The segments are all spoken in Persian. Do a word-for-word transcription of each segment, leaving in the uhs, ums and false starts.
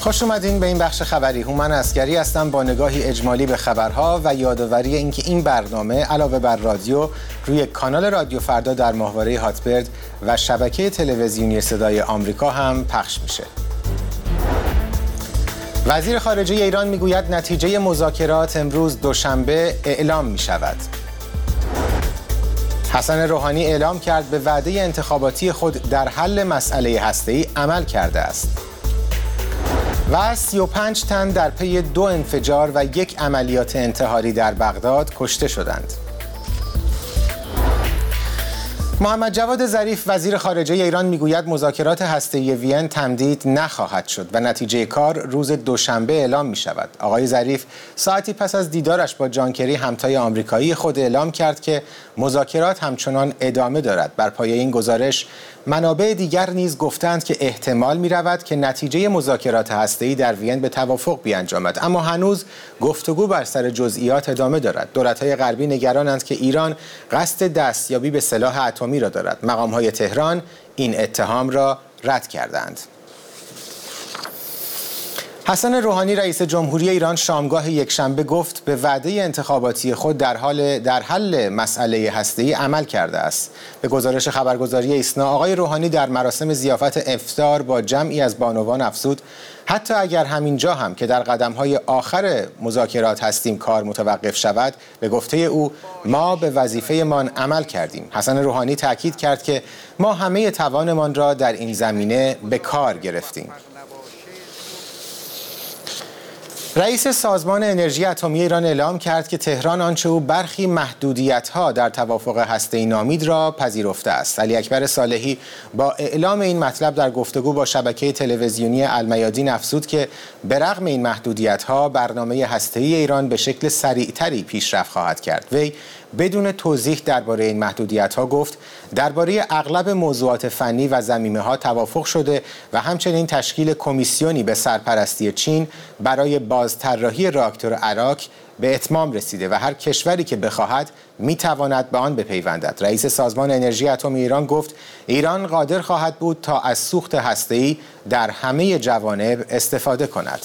خوش اومدین به این بخش خبری. هومن عسگری هستم با نگاهی اجمالی به خبرها و یادآوری اینکه این برنامه علاوه بر رادیو روی کانال رادیو فردا در ماهواره هاتبرد و شبکه تلویزیونی صدای آمریکا هم پخش میشه. وزیر خارجه ایران میگوید نتیجه مذاکرات امروز دوشنبه اعلام میشود. حسن روحانی اعلام کرد به وعده انتخاباتی خود در حل مسئله هسته‌ای عمل کرده است. و سی و پنج تن در پی دو انفجار و یک عملیات انتحاری در بغداد کشته شدند. محمد جواد ظریف وزیر خارجه ایران میگوید مذاکرات هسته‌ای وین تمدید نخواهد شد و نتیجه کار روز دوشنبه اعلام می شود. آقای ظریف ساعتی پس از دیدارش با جان کری همتای آمریکایی خود اعلام کرد که مذاکرات همچنان ادامه دارد. بر پایه این گزارش منابع دیگر نیز گفتند که احتمال می رود که نتیجه مذاکرات هسته‌ای در وین به توافق بیانجامد، اما هنوز گفتگو بر سر جزئیات ادامه دارد. دولت‌های غربی نگرانند که ایران قصد دستیابی به سلاح اتمی را دارد. مقام‌های تهران این اتهام را رد کردند. حسن روحانی رئیس جمهوری ایران شامگاه یکشنبه گفت به وعده انتخاباتی خود در حال در حل مسئله هسته‌ای عمل کرده است. به گزارش خبرگزاری ایسنا آقای روحانی در مراسم ضیافت افطار با جمعی از بانوان افزود حتی اگر همینجا هم که در قدم‌های آخر مذاکرات هستیم کار متوقف شود، به گفته او ما به وظیفه‌مان عمل کردیم. حسن روحانی تاکید کرد که ما همه توانمان را در این زمینه به کار گرفتیم. رئیس سازمان انرژی اتمی ایران اعلام کرد که تهران آنچه او برخی محدودیت‌ها در توافق هسته‌ای نامید را پذیرفته است. علی اکبر صالحی با اعلام این مطلب در گفتگو با شبکه تلویزیونی المیادین افزود که به رغم این محدودیت‌ها برنامه هسته‌ای ایران به شکل سریعتری پیشرفت خواهد کرد. وی بدون توضیح درباره این محدودیت‌ها گفت درباره اغلب موضوعات فنی و ضمیمه‌ها توافق شده و همچنین تشکیل کمیسیونی به سرپرستی چین برای بازطراحی راکتور اراک به اتمام رسیده و هر کشوری که بخواهد میتواند به آن بپیوندد. رئیس سازمان انرژی اتمی ایران گفت ایران قادر خواهد بود تا از سوخت هسته‌ای در همه جوانب استفاده کند.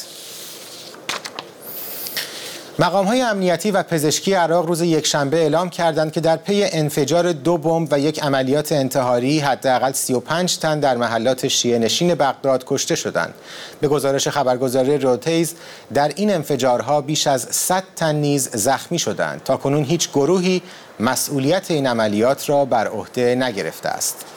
مقام‌های امنیتی و پزشکی عراق روز یکشنبه اعلام کردند که در پی انفجار دو بمب و یک عملیات انتحاری حداقل سی و پنج تن در محلات شیعه نشین بغداد کشته شدند. به گزارش خبرگزاری رویترز در این انفجارها بیش از صد تن نیز زخمی شدند. تاکنون هیچ گروهی مسئولیت این عملیات را بر عهده نگرفته است.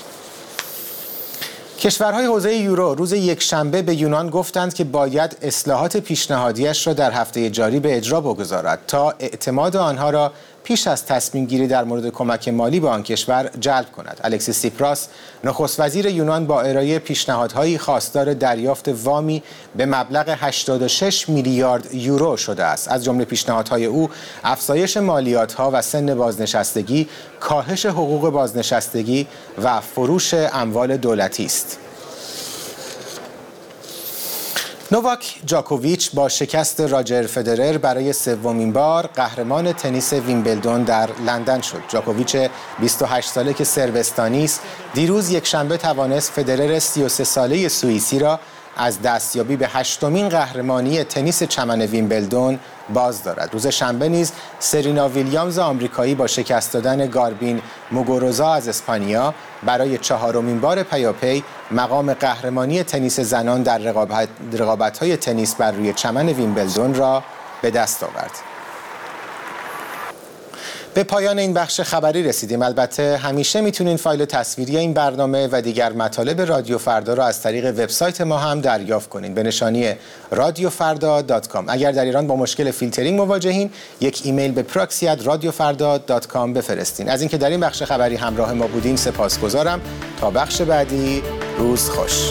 کشورهای حوزه یورو روز یکشنبه به یونان گفتند که باید اصلاحات پیشنهادیش را در هفته جاری به اجرا بگذارد تا اعتماد آنها را پیش از تصمیم گیری در مورد کمک مالی به آن کشور جلب کند. الکسیس سیپراس نخست وزیر یونان با ارائه پیشنهادهایی خواستار دریافت وامی به مبلغ هشتاد و شش میلیارد یورو شده است. از جمله پیشنهادهای او افزایش مالیات‌ها و سن بازنشستگی، کاهش حقوق بازنشستگی و فروش اموال دولتی است. نوواک جاکوویچ با شکست راجر فدرر برای سومین بار قهرمان تنیس ویمبلدون در لندن شد. جاکوویچ بیست و هشت ساله که صربستانی است، دیروز یکشنبه توانست فدرر سی و سه ساله سوئیسی را از دستیابی به هشتمین قهرمانی تنیس چمن ویمبلدون باز دارد. روز شنبه نیز سرینا ویلیامز آمریکایی با شکست دادن گاربین موگوروزا از اسپانیا برای چهارمین بار پیاپی مقام قهرمانی تنیس زنان در رقابت رقابت‌های تنیس بر روی چمن ویمبلدون را به دست آورد. به پایان این بخش خبری رسیدیم. البته همیشه میتونین فایل تصویری این برنامه و دیگر مطالب رادیو فردا را از طریق وبسایت ما هم دریافت کنین به نشانی رادیو فردا دات کام. اگر در ایران با مشکل فیلترینگ مواجهین، یک ایمیل به پراکسی ات رادیو فردا دات کام بفرستین. از اینکه در این بخش خبری همراه ما بودین سپاسگزارم. تا بخش بعدی، روز خوش.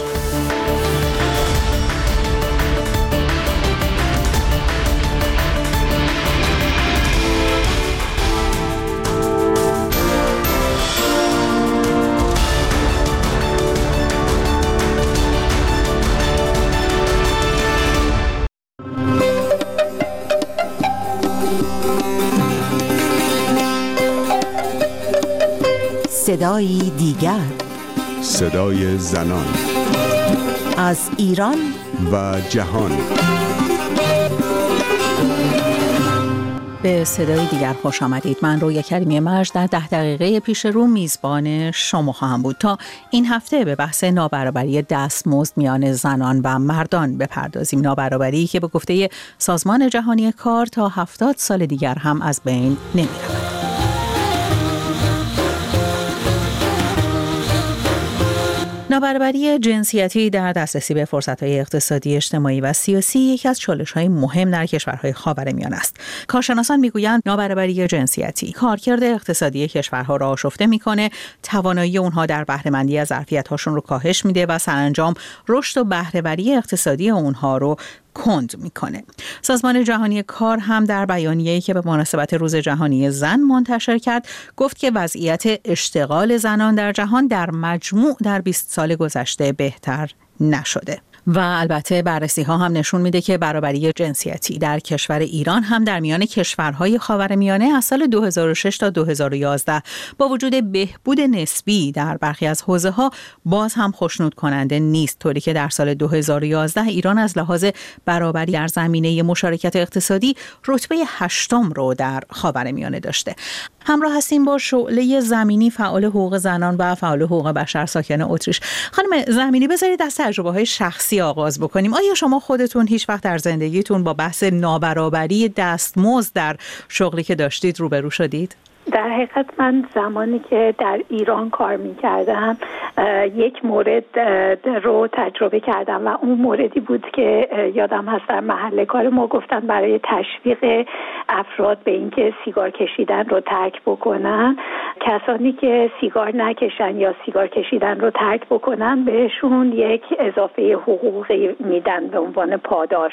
صدایی دیگر، صدای زنان از ایران و جهان. به صدای دیگر خوش آمدید. من رویا کریمی مرج در ده دقیقه پیش رو میزبان شما خواهم بود تا این هفته به بحث نابرابری دستمزد میان زنان و مردان بپردازیم. نابرابری که به گفته سازمان جهانی کار تا هفتاد سال دیگر هم از بین نمی‌رود. نابرابری جنسیتی در دسترسی به فرصت‌های اقتصادی، اجتماعی و سیاسی یکی از چالش‌های مهم در کشورهای خاورمیانه است. کارشناسان می‌گویند نابرابری جنسیتی کارکرد اقتصادی کشورها را آشفته می‌کنه، توانایی اونها در بهره‌مندی از ظرفیت‌هاشون رو کاهش میده و سرانجام رشد و بهره‌وری اقتصادی اونها رو کند میکنه. سازمان جهانی کار هم در بیانیه‌ای که به مناسبت روز جهانی زن منتشر کرد گفت که وضعیت اشتغال زنان در جهان در مجموع در بیست سال گذشته بهتر نشده. و البته بررسی ها هم نشون میده که برابری جنسیتی در کشور ایران هم در میان کشورهای خاورمیانه از سال دو هزار و شش تا دو هزار و یازده با وجود بهبود نسبی در برخی از حوزه‌ها باز هم خوشنود کننده نیست، طوری که در سال دو هزار و یازده ایران از لحاظ برابری در زمینه مشارکت اقتصادی رتبه هشتم رو در خاورمیانه داشته. همراه هستیم با شعله زمینی، فعال حقوق زنان و فعال حقوق بشر ساکن اتریش. خانم زمینی، بذارید از تجربه‌های شخصی آغاز بکنیم. آیا شما خودتون هیچ وقت در زندگیتون با بحث نابرابری دستمزد در شغلی که داشتید روبرو شدید؟ در حقیقت من زمانی که در ایران کار می‌کردم یک مورد رو تجربه کردم و اون موردی بود که یادم هست در محل کار ما گفتن برای تشویق افراد به اینکه سیگار کشیدن رو ترک بکنن، کسانی که سیگار نکشن یا سیگار کشیدن رو ترک بکنن بهشون یک اضافه حقوقی میدن به عنوان پاداش.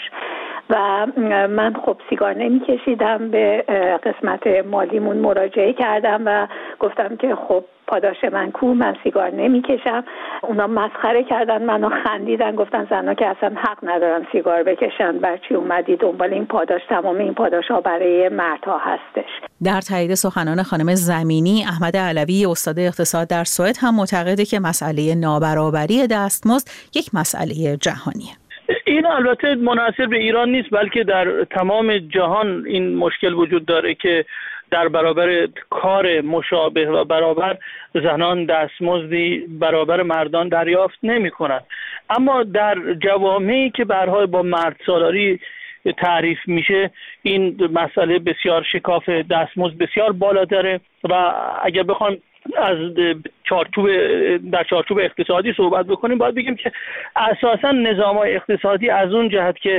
و من خب سیگار نمی کشیدم، به قسمت مالیمون مراجعه کردم و گفتم که خب پاداش من کو، من سیگار نمی کشم. اونا مسخره کردن منو، خندیدن، گفتن زنا که اصلا حق ندارن سیگار بکشن، برچی اومدی دنبال این پاداش؟ تمام این پاداش ها برای مردها هستش. در تایید سخنان خانم زمینی، احمد علوی استاد اقتصاد در سوئد هم معتقده که مسئله نابرابری دستمزد یک مسئله جهانیه. این البته منحصر به ایران نیست، بلکه در تمام جهان این مشکل وجود داره که در برابر کار مشابه و برابر زنان دستمزدی برابر مردان دریافت نمی‌کنند. اما در جوامعی که به هر حال با مرد سالاری تعریف میشه این مسئله بسیار شکاف دستمزد بسیار بالاتره و اگر بخوام از چارچوب در چارچوب اقتصادی صحبت بکنیم باید بگیم که اساساً نظام‌های اقتصادی از اون جهت که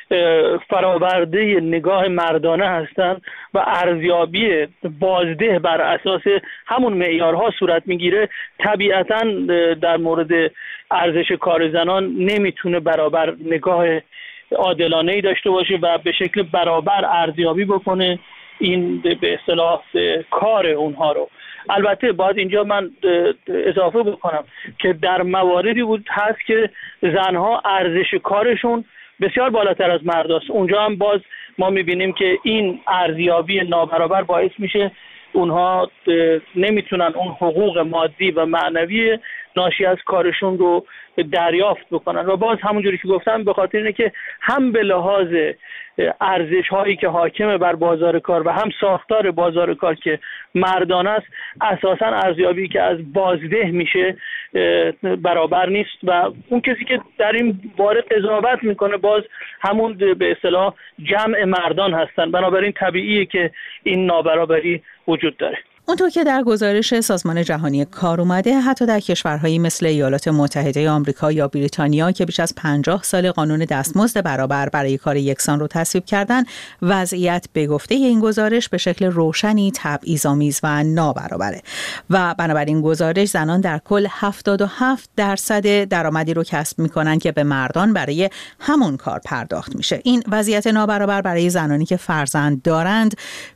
فراورده نگاه مردانه هستند و ارزیابی بازده بر اساس همون معیارها صورت میگیره، طبیعتاً در مورد ارزش کار زنان نمیتونه برابر نگاه عادلانه‌ای داشته باشه و به شکل برابر ارزیابی بکنه این به اصطلاح کار اونها رو. البته باید اینجا من اضافه بکنم که در مواردی بود هست که زنها ارزش کارشون بسیار بالاتر از مرداست. اونجا هم باز ما میبینیم که این ارزیابی نابرابر باعث میشه اونها نمیتونن اون حقوق مادی و معنوی ناشی از کارشون رو دریافت بکنن و باز همونجوری که گفتم به خاطر اینه که هم به لحاظ ارزش هایی که حاکم بر بازار کار و هم ساختار بازار کار که مردان است، اساساً ارزیابی که از بازده میشه برابر نیست و اون کسی که در این باره قضاوت میکنه باز همون به اصطلاح جمع مردان هستن. بنابراین طبیعیه که این نابرابری وجود داره. اونطور که در گزارش سازمان جهانی کار اومده، حتی در کشورهایی مثل ایالات متحده آمریکا یا بریتانیا که بیش از پنجاه سال قانون دستمزد برابر برای کار یکسان رو تصویب کردن، وضعیت به گفته این گزارش به شکل روشنی تبعیض‌آمیز و نابرابره و بنابراین گزارش زنان در کل هفتاد و هفت درصد درآمدی رو کسب میکنن که به مردان برای همون کار پرداخت میشه. این وضعیت نابرابر برای زنانی که فرزند دارند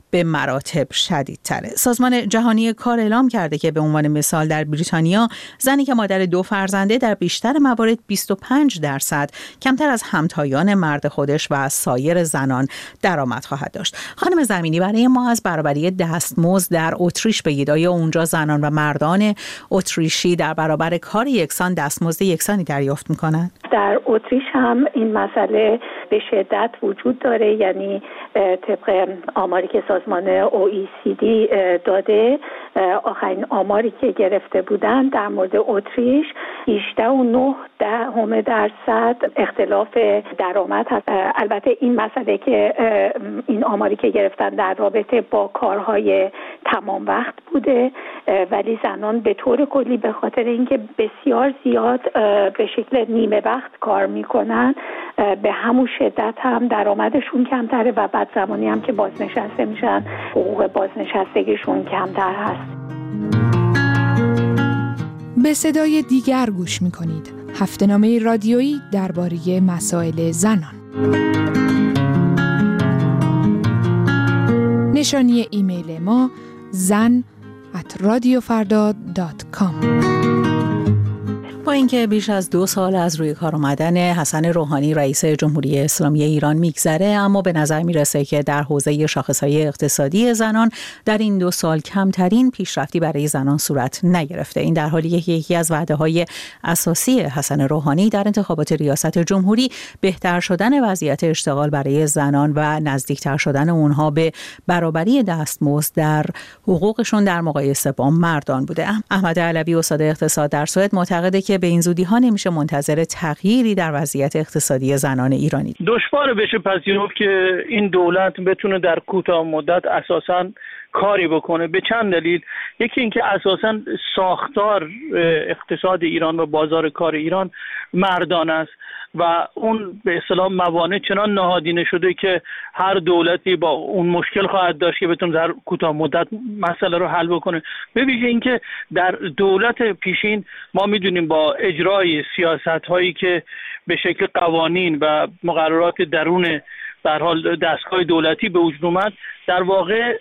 به مراتب شدیدتره. سازمان جهانی کار اعلام کرده که به عنوان مثال در بریتانیا زنی که مادر دو فرزنده در بیشتر موارد بیست و پنج درصد کمتر از همتایان مرد خودش و سایر زنان درآمد خواهد داشت. خانم زمینی، برای ما از برابری دستمزد در اتریش بگید. آیا اونجا زنان و مردان اتریشی در برابر کار یکسان دستمزد یکسانی دریافت میکنند؟ در اتریش هم این مسئله به شدت وجود داره، یعنی طبق آماری که سازمان او ای سی دی داده، آخرین آماری که گرفته بودن در مورد اتریش هجده و نه دهم درصد اختلاف درآمد هست. البته این مسئله که این آماری که گرفتن در رابطه با کارهای تمام وقت بوده، ولی زنان به طور کلی به خاطر اینکه بسیار زیاد به شکل نیمه وقت کار میکنن به همون شدت هم درآمدشون کمتره و بعد زمانی هم که بازنشسته میشن حقوق بازنشستگیشون کمتر هست. به صدای دیگر گوش میکنید. هفته‌نامه رادیویی درباره مسائل زنان. نشانی ایمیل ما زن ات رادیو فردا دات کام. با اینکه بیش از دو سال از روی کار آمدن حسن روحانی رئیس جمهوری اسلامی ایران میگذره، اما به نظر میرسه که در حوزه شاخصهای اقتصادی زنان در این دو سال کمترین پیشرفتی برای زنان صورت نگرفته. این در حالیه که یکی از وعده‌های اساسی حسن روحانی در انتخابات ریاست جمهوری بهتر شدن وضعیت اشتغال برای زنان و نزدیکتر شدن اونها به برابری دستمزد در حقوقشون در مقایسه با مردان بوده. احمد علوی استاد اقتصاد در سوئد معتقده که به این زودی ها نمیشه منتظر تغییری در وضعیت اقتصادی زنان ایرانی. دشوار بشه پذیرفت که این دولت بتونه در کوتاه مدت اساساً کاری بکنه، به چند دلیل. یکی اینکه اساساً ساختار اقتصاد ایران و بازار کار ایران مردان است و اون به اصطلاح موانع چنان نهادینه شده که هر دولتی با اون مشکل خواهد داشت که بتونه در کوتاه مدت مسئله رو حل بکنه. به ویژه اینکه در دولت پیشین ما میدونیم با اجرای سیاست هایی که به شکل قوانین و مقررات درون در حال دستگاه دولتی به وجود اومد، در واقع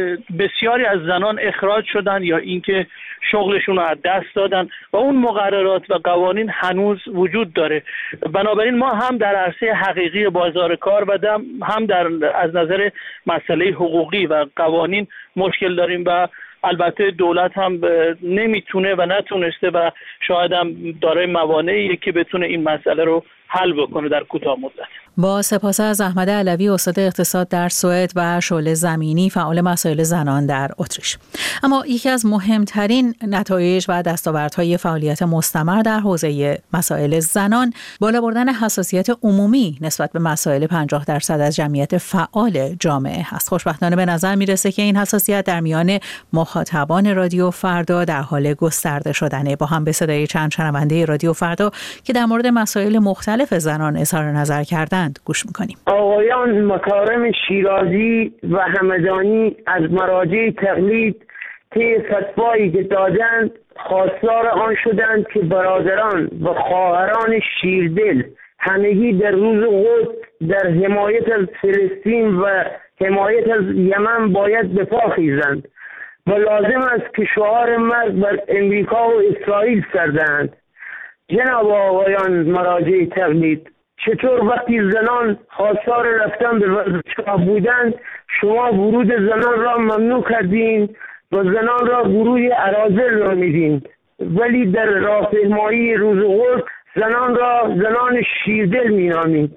بسیاری از زنان اخراج شدن یا اینکه شغلشون رو از دست دادن و اون مقررات و قوانین هنوز وجود داره. بنابراین ما هم در عرصه حقیقی بازار کار و هم در از نظر مسئله حقوقی و قوانین مشکل داریم و البته دولت هم نمیتونه و نتونسته و شاید هم دارای موانعی که بتونه این مسئله رو حل بکنه در کوتاه مدت. با سپاس از احمد علوی استاد اقتصاد در سوئد و شعله زمینی فعال مسائل زنان در اتریش. اما یکی از مهمترین نتایج و دستاوردهای فعالیت مستمر در حوزه مسائل زنان بالا بردن حساسیت عمومی نسبت به مسائل پنجاه درصد از جمعیت فعال جامعه هست. خوشبختانه به نظر میرسه که این حساسیت در میان مخاطبان رادیو فردا در حال گسترده شدنه. با هم به صدای چند شنونده رادیو فردا که در مورد مسائل مختلف زنان اظهار نظر کردند گوش میکنیم. آقایان مکارم شیرازی و همدانی از مراجع تقلید طی فتوایی که دادند خواستار آن شدند که برادران و خواهران شیردل همگی در روز قدس در حمایت از فلسطین و حمایت از یمن باید به پا خیزند و لازم است که شعار مرگ بر امریکا و اسرائیل سردهند. جناب آقایان مراجع تقلید، چطور وقتی زنان خواستار رفتن به ورزشگاه بودند شما ورود زنان را ممنوع کردین و زنان را گروه اراذل نامیدین، ولی در راهپیمایی روز قدس زنان را زنان شیردل مینامید؟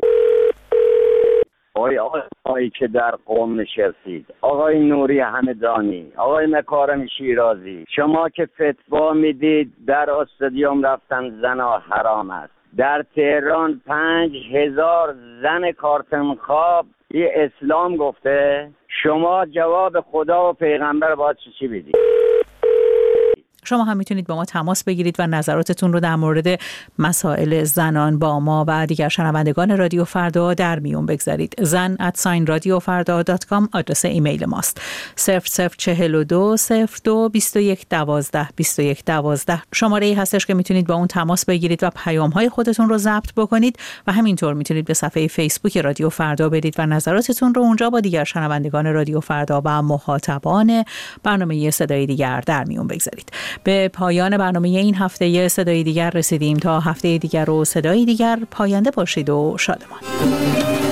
آقای آقایی که در قم نشستید، آقای نوری همدانی، آقای مکارم شیرازی، شما که فتوا میدید در استادیوم رفتن زنا حرام است، در تهران پنج هزار زن کارتن خواب یه اسلام گفته، شما جواب خدا و پیغمبر باید چی بدید؟ شما هم میتونید با ما تماس بگیرید و نظراتتون رو در مورد مسائل زنان با ما و دیگر شنوندگان رادیو فردا در میون بگذارید. زن ات ساین رادیو فردا دات کام آدرس ایمیل ماست. صفر صفر چهل و دو صفر دو بیست و یک دوازده بیست و یک دوازده شماره ای هستش که میتونید با اون تماس بگیرید و پیام های خودتون رو ضبط بکنید و همینطور میتونید به صفحه فیسبوک رادیو فردا برید و نظراتتون رو اونجا با دیگر شنوندگان رادیو فردا و مخاطبان برنامه صدای دیگر در میون بگذارید. به پایان برنامه این هفته صدای دیگر رسیدیم. تا هفته دیگر و صدای دیگر، پاینده باشید و شادمان.